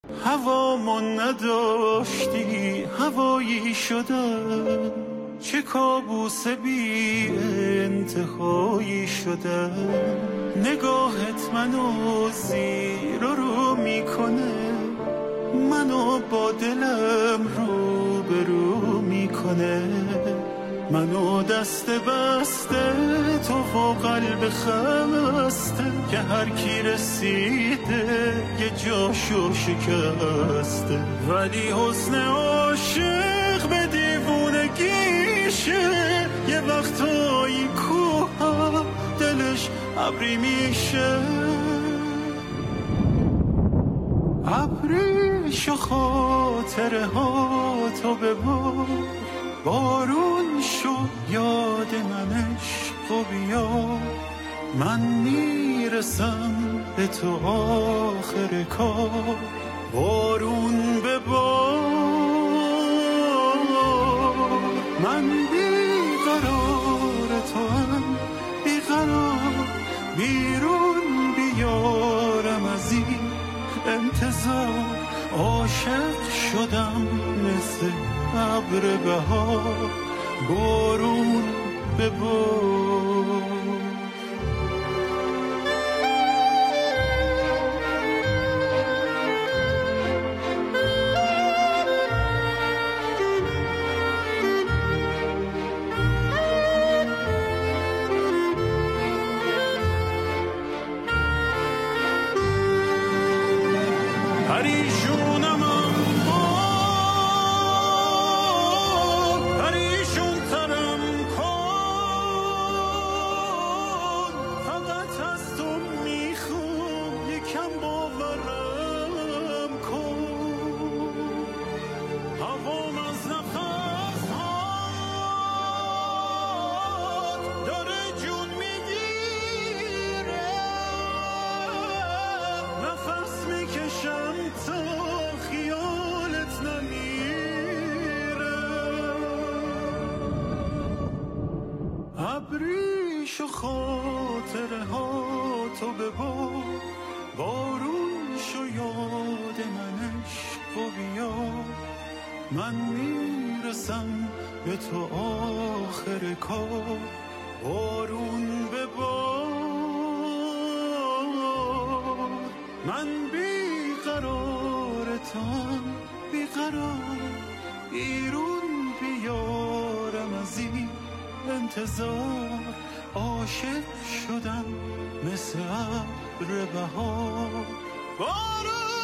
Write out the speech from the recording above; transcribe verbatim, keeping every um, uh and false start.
هوامو نداشتی هوایی شدم، چه کابوس بی انتهایی شدم. نگاهت منو زیر و رو میکنه، منو با دلم رو به رو میکنه. منو دست بسته تو و قلب خسته، که هر کی رسیده یه جاشو شکسته. ولی حسن عاشق به دیوونگیشه، یه وقتایی کوه دلش ابری میشه. ابریش و خاطره ها تو ببار، بارون شو یاد منش و بیا. من میرسم به تو آخر کار، بارون ببار. من بیقرار تو هم بیقرار، بیرون بیارم از این انتظار. عاشق شدم مثل ابر بهار، بارون ببار. ابریش و خاطره ها تو ببار، بارون شو یاد منش و بیا. من میرسم به تو آخر کار، بارون ببار. من بیقرارتم بیقرار، بیرون بیارم از این انتظار. عاشق شدم مثل ابر بهار، بارون